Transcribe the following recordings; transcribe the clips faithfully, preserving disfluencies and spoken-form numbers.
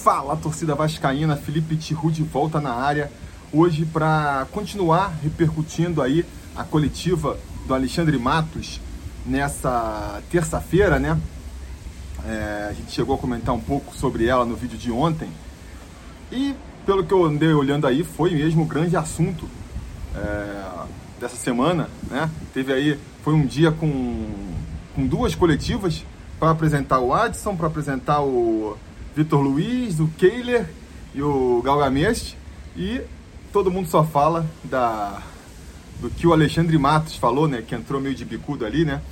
Fala, torcida vascaína, Felipe Tiru de volta na área, hoje para continuar repercutindo aí a coletiva do Alexandre Matos nessa terça-feira, né? É, a gente chegou a comentar um pouco sobre ela no vídeo de ontem e, pelo que eu andei olhando aí, foi mesmo o grande assunto é, dessa semana, né? Teve aí, foi um dia com, com duas coletivas para apresentar o Adson, para apresentar o Vitor Luiz, o Kehler e o Galgameste, e todo mundo só fala da, do que o Alexandre Matos falou, né, que entrou meio de bicudo ali, né,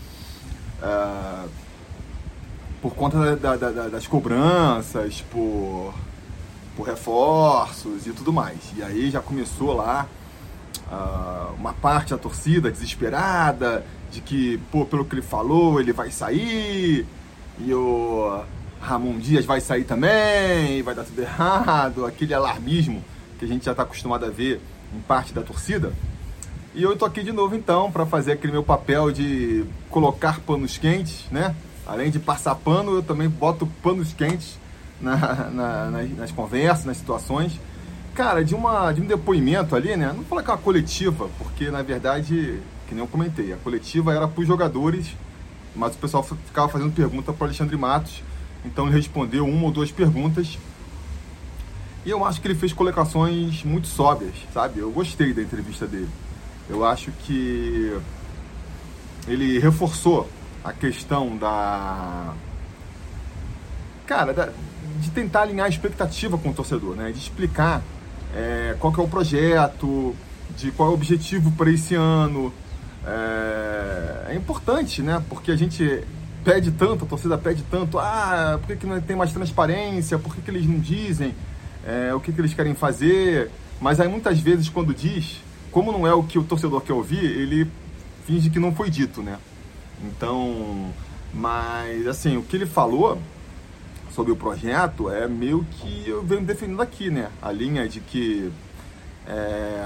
uh, por conta da, da, da, das cobranças, por, por reforços e tudo mais. E aí já começou lá uh, uma parte da torcida desesperada, de que, pô, pelo que ele falou, ele vai sair, e o Ramon Dias vai sair também, vai dar tudo errado, aquele alarmismo que a gente já está acostumado a ver em parte da torcida. E eu tô aqui de novo então para fazer aquele meu papel de colocar panos quentes, né? Além de passar pano, eu também boto panos quentes na, na, nas, nas conversas, nas situações. Cara, de, uma, de um depoimento ali, né? Não vou falar que é uma coletiva, porque na verdade, que nem eu comentei, a coletiva era para os jogadores, mas o pessoal ficava fazendo pergunta para o Alexandre Matos. Então ele respondeu uma ou duas perguntas e eu acho que ele fez colocações muito sóbrias, sabe? Eu gostei da entrevista dele. Eu acho que ele reforçou a questão da... Cara, da... de tentar alinhar a expectativa com o torcedor, né? De explicar é, qual que é o projeto, de qual é o objetivo para esse ano. É... é importante, né? Porque a gente... pede tanto, a torcida pede tanto, ah, por que, que não tem mais transparência, por que, que eles não dizem é, o que, que eles querem fazer, mas aí muitas vezes quando diz, como não é o que o torcedor quer ouvir, ele finge que não foi dito, né? Então, mas assim, o que ele falou sobre o projeto é meio que eu venho defendendo aqui, né? A linha de que é,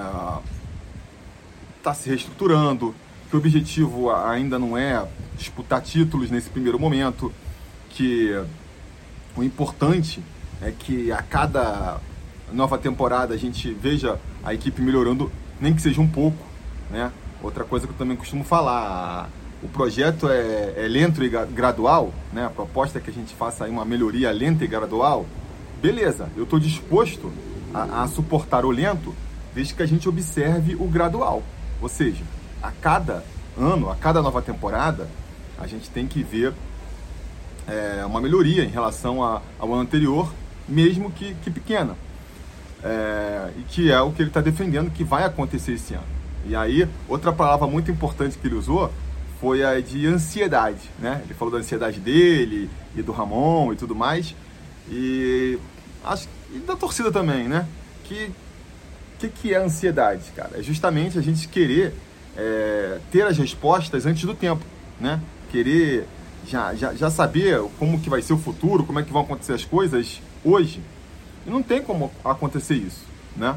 tá se reestruturando, que o objetivo ainda não é disputar títulos nesse primeiro momento, que o importante é que a cada nova temporada a gente veja a equipe melhorando, nem que seja um pouco, né? Outra coisa que eu também costumo falar, o projeto é, é lento e gradual, né? A proposta é que a gente faça aí uma melhoria lenta e gradual. Beleza, eu estou disposto a, a suportar o lento, desde que a gente observe o gradual, ou seja, a cada ano, a cada nova temporada, a gente tem que ver é, uma melhoria em relação a, ao ano anterior, mesmo que, que pequena. É, e que é o que ele está defendendo que vai acontecer esse ano. E aí, outra palavra muito importante que ele usou foi a de ansiedade, né? Ele falou da ansiedade dele e do Ramon e tudo mais. E, acho, e da torcida também, né? Que que, que é a ansiedade, cara? É justamente a gente querer é, ter as respostas antes do tempo, né? Querer já, já, já saber como que vai ser o futuro, como é que vão acontecer as coisas hoje. E não tem como acontecer isso, né?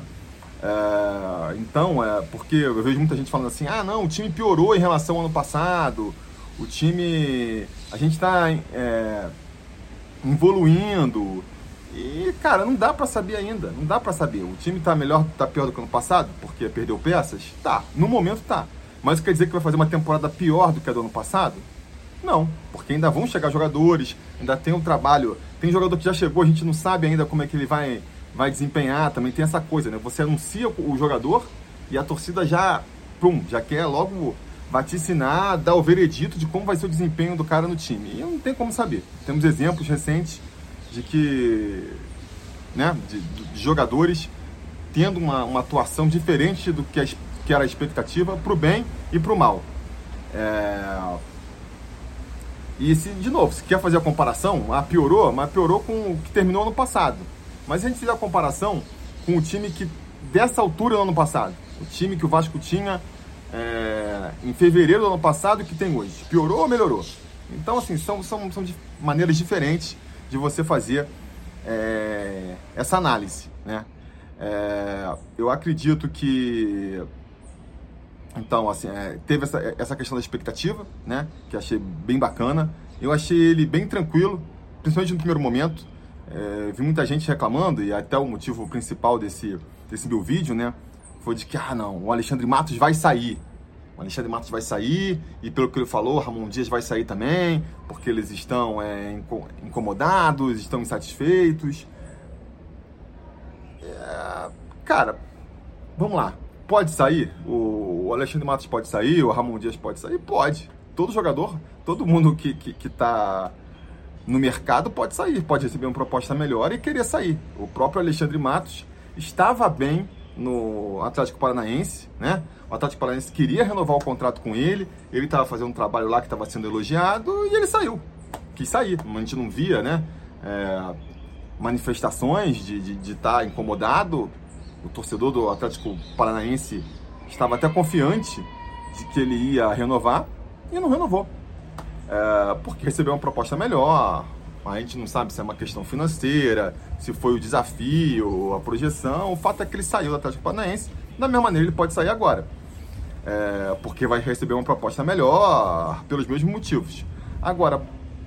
É, então, é, porque eu vejo muita gente falando assim, ah, não, o time piorou em relação ao ano passado, o time, a gente está é, evoluindo. E, cara, não dá pra saber ainda, não dá pra saber. O time tá melhor, tá pior do que o ano passado, porque perdeu peças? Tá, no momento tá. Mas quer dizer que vai fazer uma temporada pior do que a do ano passado? Não, porque ainda vão chegar jogadores, ainda tem um trabalho, tem jogador que já chegou, a gente não sabe ainda como é que ele vai, vai desempenhar, também tem essa coisa, né? Você anuncia o jogador e a torcida já, pum, já quer logo vaticinar, dar o veredito de como vai ser o desempenho do cara no time. E não tem como saber. Temos exemplos recentes de que, né, de, de jogadores tendo uma, uma atuação diferente do que, a, que era a expectativa, para o bem e para o mal. É... E, se, de novo, se quer fazer a comparação, ah, piorou, mas piorou com o que terminou ano passado. Mas se a gente fizer a comparação com o time que, dessa altura do ano passado, o time que o Vasco tinha é, em fevereiro do ano passado e que tem hoje, piorou ou melhorou? Então, assim, são, são, são de maneiras diferentes de você fazer é, essa análise, né? É, eu acredito que, então, assim, é, teve essa, essa questão da expectativa, né? Que achei bem bacana. Eu achei ele bem tranquilo, principalmente no primeiro momento. É, vi muita gente reclamando, e até o motivo principal desse, desse meu vídeo, né, foi de que, ah, não, o Alexandre Matos vai sair. O Alexandre Matos vai sair, e pelo que ele falou, o Ramon Dias vai sair também, porque eles estão é, incomodados, estão insatisfeitos. É, cara, vamos lá. Pode sair? O Alexandre Matos pode sair? O Ramon Dias pode sair? Pode. Todo jogador, todo mundo que, que, que tá no mercado pode sair, pode receber uma proposta melhor e querer sair. O próprio Alexandre Matos estava bem no Atlético Paranaense, né? O Atlético Paranaense queria renovar o contrato com ele, ele estava fazendo um trabalho lá que estava sendo elogiado e ele saiu. Quis sair. A gente não via, né? É, manifestações de estar tá incomodado. O torcedor do Atlético Paranaense estava até confiante de que ele ia renovar e não renovou. É, porque recebeu uma proposta melhor. A gente não sabe se é uma questão financeira, se foi o desafio, a projeção. O fato é que ele saiu do Atlético Paranaense. Da mesma maneira, ele pode sair agora. É, porque vai receber uma proposta melhor pelos mesmos motivos. Agora,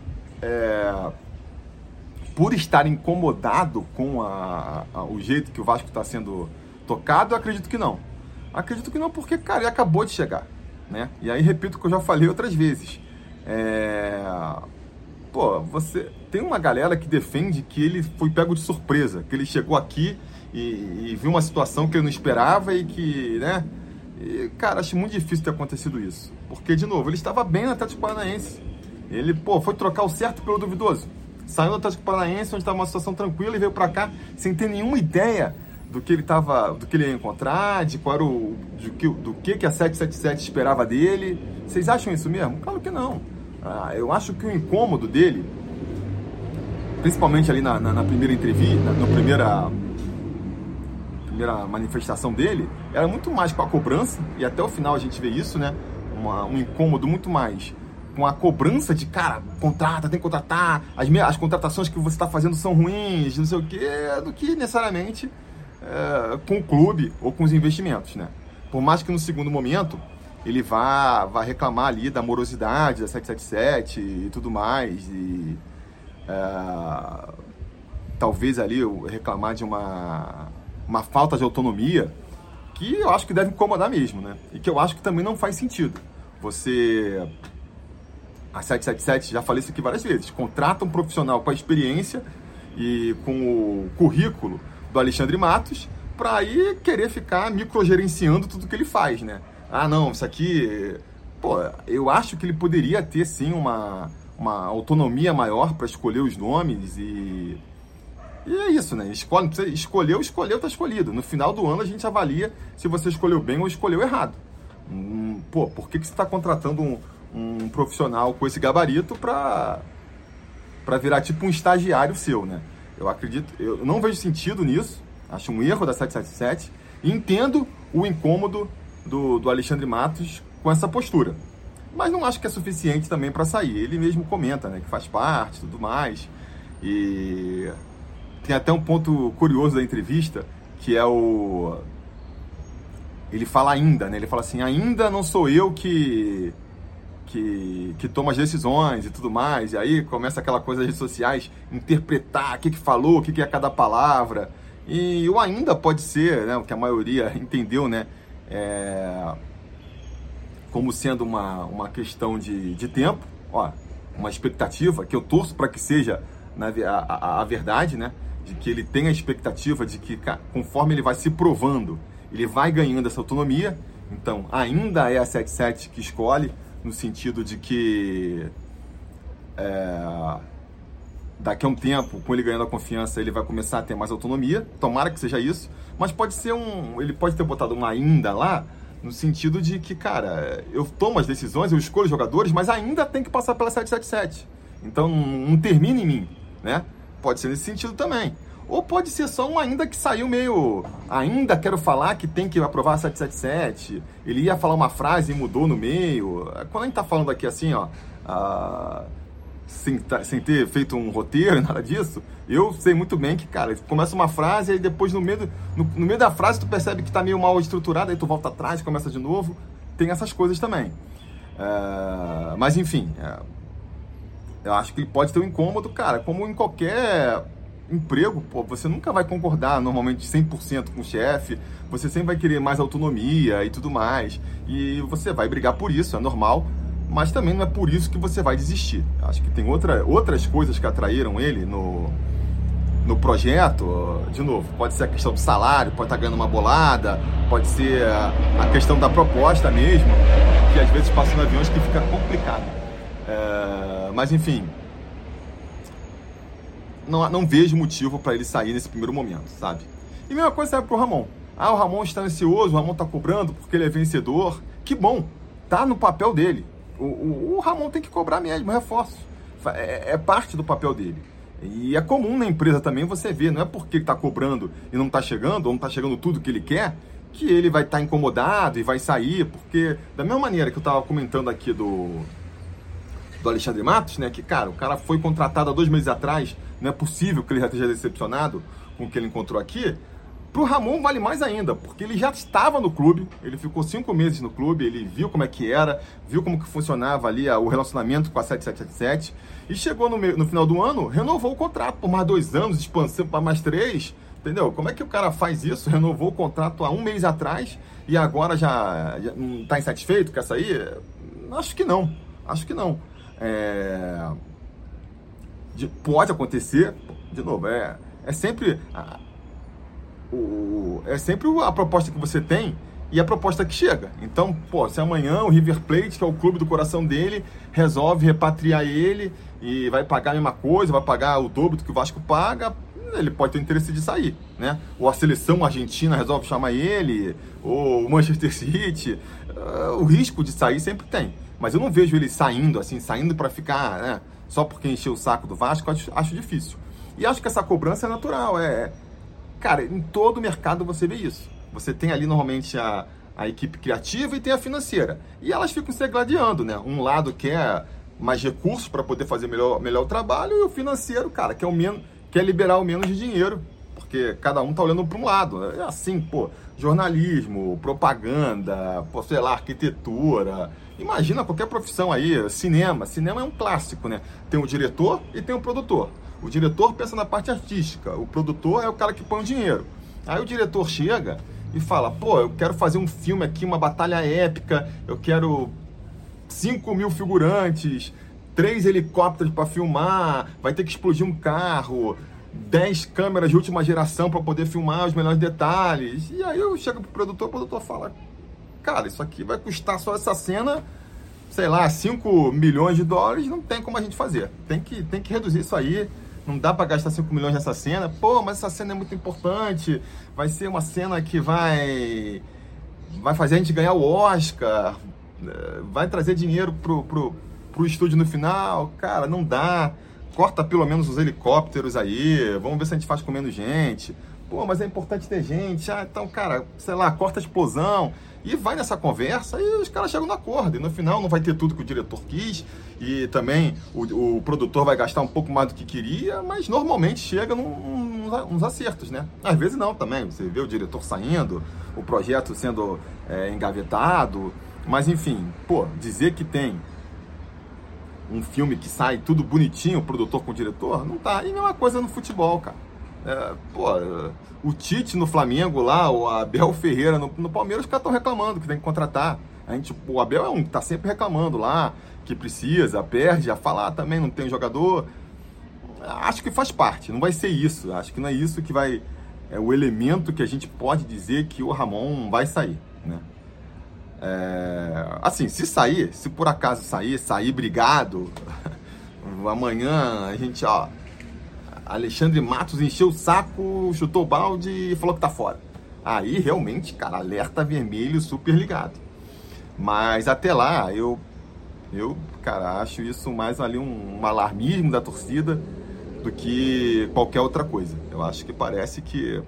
é, por estar incomodado com a, a, o jeito que o Vasco está sendo tocado, eu acredito que não. Acredito que não porque, cara, ele acabou de chegar, né? E aí, repito o que eu já falei outras vezes. É... Pô, você... Tem uma galera que defende que ele foi pego de surpresa, que ele chegou aqui e, e viu uma situação que ele não esperava e que, né? E, cara, acho muito difícil ter acontecido isso. Porque, de novo, ele estava bem no Atlético Paranaense. Ele, pô, foi trocar o certo pelo duvidoso. Saiu do Atlético Paranaense, onde estava uma situação tranquila, e veio para cá sem ter nenhuma ideia do que ele tava, do que ele ia encontrar, de qual era o, do que, do que, que a sete sete sete esperava dele. Vocês acham isso mesmo? Claro que não. Ah, eu acho que o incômodo dele, principalmente ali na, na, na primeira entrevista, na, na primeira, primeira manifestação dele, era muito mais com a cobrança, e até o final a gente vê isso, né? Uma, um incômodo muito mais com a cobrança de, cara, contrata, tem que contratar, as, as contratações que você está fazendo são ruins, não sei o quê, do que necessariamente é, com o clube ou com os investimentos, né? Por mais que no segundo momento ele vá, vá reclamar ali da morosidade da sete sete sete e tudo mais, e é, talvez ali reclamar de uma, uma falta de autonomia, que eu acho que deve incomodar mesmo, né? E que eu acho que também não faz sentido. Você... A sete sete sete, já falei isso aqui várias vezes, contrata um profissional com a experiência e com o currículo do Alexandre Matos para aí querer ficar microgerenciando tudo que ele faz, né? Ah, não, isso aqui... Pô, eu acho que ele poderia ter, sim, uma, uma autonomia maior para escolher os nomes e... E é isso, né? Escolhe, escolheu, escolheu, tá escolhido. No final do ano a gente avalia se você escolheu bem ou escolheu errado. Hum, pô, por que, que você está contratando um... um profissional com esse gabarito para para virar tipo um estagiário seu, né? Eu acredito, eu não vejo sentido nisso, acho um erro da sete sete sete, e entendo o incômodo do, do Alexandre Matos com essa postura, mas não acho que é suficiente também para sair. Ele mesmo comenta, né, que faz parte e tudo mais, e tem até um ponto curioso da entrevista, que é o... Ele fala ainda, né? Ele fala assim, ainda não sou eu que... Que, que toma as decisões e tudo mais, e aí começa aquela coisa das redes sociais, interpretar o que, que falou, o que, que é cada palavra, e o ainda pode ser, né, o que a maioria entendeu, né, é, como sendo uma, uma questão de, de tempo, ó, uma expectativa, que eu torço para que seja na, a, a, a verdade, né, de que ele tenha a expectativa de que conforme ele vai se provando, ele vai ganhando essa autonomia. Então ainda é a sete sete que escolhe, no sentido de que é, daqui a um tempo, com ele ganhando a confiança, ele vai começar a ter mais autonomia. Tomara que seja isso, mas pode ser um... Ele pode ter botado um ainda lá, no sentido de que, cara, eu tomo as decisões, eu escolho os jogadores, mas ainda tem que passar pela sete sete sete. Então não, não termina em mim, né? Pode ser nesse sentido também. Ou pode ser só um ainda que saiu meio... Ainda quero falar que tem que aprovar a sete sete sete. Ele ia falar uma frase e mudou no meio. Quando a gente tá falando aqui assim, ó... Uh, sem, sem ter feito um roteiro, nada disso, eu sei muito bem que, cara, começa uma frase e aí depois no meio, no, no meio da frase tu percebe que tá meio mal estruturado, aí tu volta atrás, começa de novo. Tem essas coisas também. Uh, mas enfim... Uh, eu acho que ele pode ter um incômodo, cara, como em qualquer... emprego, pô, você nunca vai concordar normalmente cem por cento com o chefe, você sempre vai querer mais autonomia e tudo mais, e você vai brigar por isso, é normal, mas também não é por isso que você vai desistir. Acho que tem outra, outras coisas que atraíram ele no, no projeto, de novo, pode ser a questão do salário, pode estar ganhando uma bolada, pode ser a, a questão da proposta mesmo, que às vezes passa no avião, acho que fica complicado. É, mas enfim, Não, não vejo motivo para ele sair nesse primeiro momento, sabe? E a mesma coisa serve pro Ramon. Ah, o Ramon está ansioso, o Ramon está cobrando porque ele é vencedor. Que bom, tá no papel dele. O, o, o Ramon tem que cobrar mesmo, reforço. É, é parte do papel dele. E é comum na empresa também você ver, não é porque ele está cobrando e não está chegando, ou não está chegando tudo que ele quer, que ele vai estar tá incomodado e vai sair, porque da mesma maneira que eu estava comentando aqui do... do Alexandre Matos, né, que, cara, o cara foi contratado há dois meses atrás, não é possível que ele já esteja decepcionado com o que ele encontrou aqui. Pro Ramon vale mais ainda, porque ele já estava no clube, ele ficou cinco meses no clube, ele viu como é que era, viu como que funcionava ali o relacionamento com a sete sete sete, e chegou no, no final do ano, renovou o contrato por mais dois anos, expansão para mais três, entendeu? Como é que o cara faz isso? Renovou o contrato há um mês atrás e agora já, já não está insatisfeito, quer sair? Acho que não, acho que não. É... De, pode acontecer, de novo, é, é sempre a, o, é sempre a proposta que você tem e a proposta que chega. Então, pô, se amanhã o River Plate, que é o clube do coração dele, resolve repatriar ele e vai pagar a mesma coisa, vai pagar o dobro do que o Vasco paga, ele pode ter interesse de sair, né? Ou a seleção argentina resolve chamar ele, ou o Manchester City, uh, o risco de sair sempre tem. Mas eu não vejo ele saindo, assim, saindo para ficar, né, só porque encheu o saco do Vasco, acho, acho difícil. E acho que essa cobrança é natural, é... Cara, em todo mercado você vê isso. Você tem ali, normalmente, a, a equipe criativa e tem a financeira. E elas ficam se gladiando, né? Um lado quer mais recursos para poder fazer melhor, melhor o trabalho, e o financeiro, cara, quer, o menos, quer liberar o menos de dinheiro, porque cada um tá olhando para um lado. É assim, pô, jornalismo, propaganda, pô, sei lá, arquitetura... Imagina qualquer profissão aí, cinema. Cinema é um clássico, né? Tem o diretor e tem o produtor. O diretor pensa na parte artística, o produtor é o cara que põe o dinheiro. Aí o diretor chega e fala, pô, eu quero fazer um filme aqui, uma batalha épica, eu quero cinco mil figurantes, três helicópteros para filmar, vai ter que explodir um carro, dez câmeras de última geração para poder filmar os melhores detalhes. E aí eu chego pro produtor, o produtor fala... Cara, isso aqui vai custar só essa cena, sei lá, cinco milhões de dólares, não tem como a gente fazer. Tem que, tem que reduzir isso aí, não dá para gastar cinco milhões nessa cena. Pô, mas essa cena é muito importante, vai ser uma cena que vai, vai fazer a gente ganhar o Oscar, vai trazer dinheiro pro, pro, pro estúdio no final. Cara, não dá, corta pelo menos os helicópteros aí, vamos ver se a gente faz com menos gente. Pô, mas é importante ter gente, ah, então, cara, sei lá, corta a explosão. E vai nessa conversa e os caras chegam no acordo. E no final não vai ter tudo que o diretor quis. E também o, o produtor vai gastar um pouco mais do que queria. Mas normalmente chega num, nos acertos, né? Às vezes não também. Você vê o diretor saindo, o projeto sendo é, engavetado. Mas enfim, pô, dizer que tem um filme que sai tudo bonitinho, o produtor com o diretor, não tá. E a mesma coisa no futebol, cara. É, pô, o Tite no Flamengo lá, o Abel Ferreira no, no Palmeiras, os caras estão reclamando que tem que contratar. A gente, o Abel é um que tá sempre reclamando lá, que precisa, perde, a falar também, não tem jogador. Acho que faz parte, não vai ser isso. Acho que não é isso que vai... É o elemento que a gente pode dizer que o Ramon vai sair, né? É, assim, se sair, se por acaso sair, sair brigado, amanhã a gente, ó... Alexandre Matos encheu o saco, chutou o balde e falou que tá fora. Aí, realmente, cara, alerta vermelho super ligado. Mas até lá, eu, eu cara, acho isso mais ali um, um alarmismo da torcida do que qualquer outra coisa. Eu acho que parece que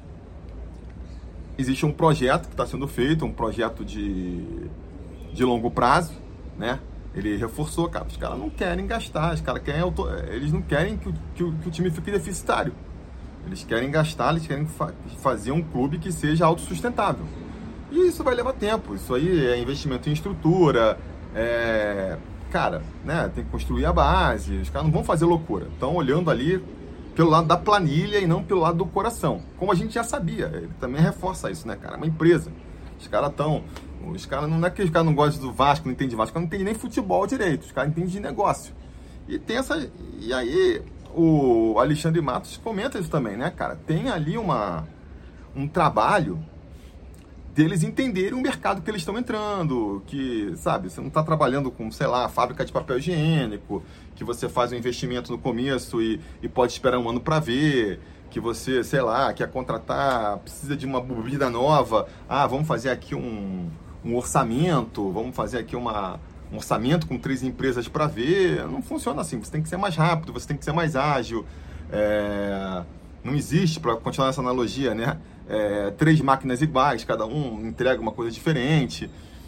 existe um projeto que está sendo feito, um projeto de, de longo prazo, né? Ele reforçou, cara, os caras não querem gastar, os caras querem, eles não querem que o, que, o, que o time fique deficitário. Eles querem gastar, eles querem fa fazer um clube que seja autossustentável. E isso vai levar tempo, isso aí é investimento em estrutura, é... cara, né, tem que construir a base, os caras não vão fazer loucura. Estão olhando ali pelo lado da planilha e não pelo lado do coração. Como a gente já sabia, ele também reforça isso, né, cara? É uma empresa. Os caras estão... Os caras não é que os caras não gostam do Vasco, não entendem de Vasco, os caras não entendem nem futebol direito, os caras entendem de negócio. E tem essa... E aí, o Alexandre Matos comenta isso também, né, cara? Tem ali uma, um trabalho deles entenderem o mercado que eles estão entrando, que, sabe, você não está trabalhando com, sei lá, fábrica de papel higiênico, que você faz um investimento no começo e, e pode esperar um ano para ver, que você, sei lá, quer contratar, precisa de uma bebida nova, ah, vamos fazer aqui um, um orçamento, vamos fazer aqui uma, um orçamento com três empresas para ver. Não funciona assim, você tem que ser mais rápido, você tem que ser mais ágil, é, não existe, para continuar essa analogia, né? É, três máquinas iguais, cada um entrega uma coisa diferente.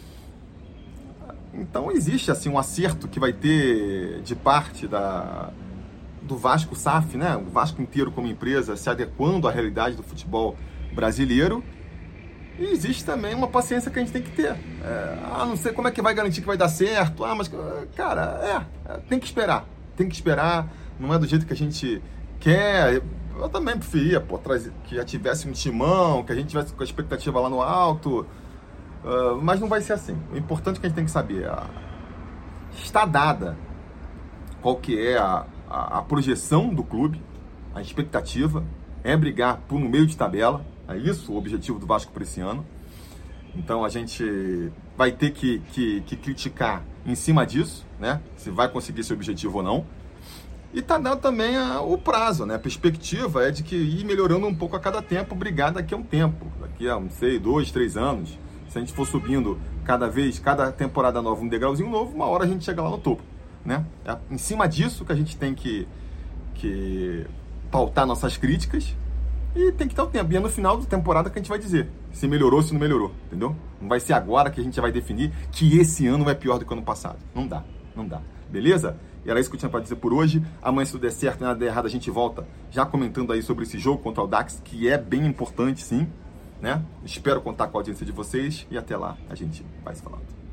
Então existe assim um acerto que vai ter de parte da, do Vasco S A F, né? O Vasco inteiro como empresa se adequando à realidade do futebol brasileiro. E existe também uma paciência que a gente tem que ter. É, ah, não sei como é que vai garantir que vai dar certo. Ah, mas, cara, é, é tem que esperar. Tem que esperar. Não é do jeito que a gente quer. Eu também preferia, pô, trazer, que já tivesse um timão, que a gente tivesse com a expectativa lá no alto, uh, mas não vai ser assim. O importante que a gente tem que saber, a, está dada qual que é a, a, a projeção do clube, a expectativa é brigar por no meio de tabela, é isso o objetivo do Vasco para esse ano. Então a gente vai ter que, que, que criticar em cima disso, né? Se vai conseguir esse objetivo ou não. E está dando também a, o prazo, né? A perspectiva é de que ir melhorando um pouco a cada tempo, brigar daqui a um tempo. Daqui a, não sei, dois, três anos. Se a gente for subindo cada vez, cada temporada nova, um degrauzinho novo, uma hora a gente chega lá no topo, né? É em cima disso que a gente tem que, que pautar nossas críticas e tem que ter o tempo. E é no final da temporada que a gente vai dizer se melhorou, se não melhorou, entendeu? Não vai ser agora que a gente já vai definir que esse ano é pior do que o ano passado. Não dá, não dá. Beleza? E era isso que eu tinha para dizer por hoje. Amanhã, se tudo der certo e nada der errado, a gente volta já comentando aí sobre esse jogo contra o Dax, que é bem importante, sim, né? Espero contar com a audiência de vocês e até lá a gente vai se falando.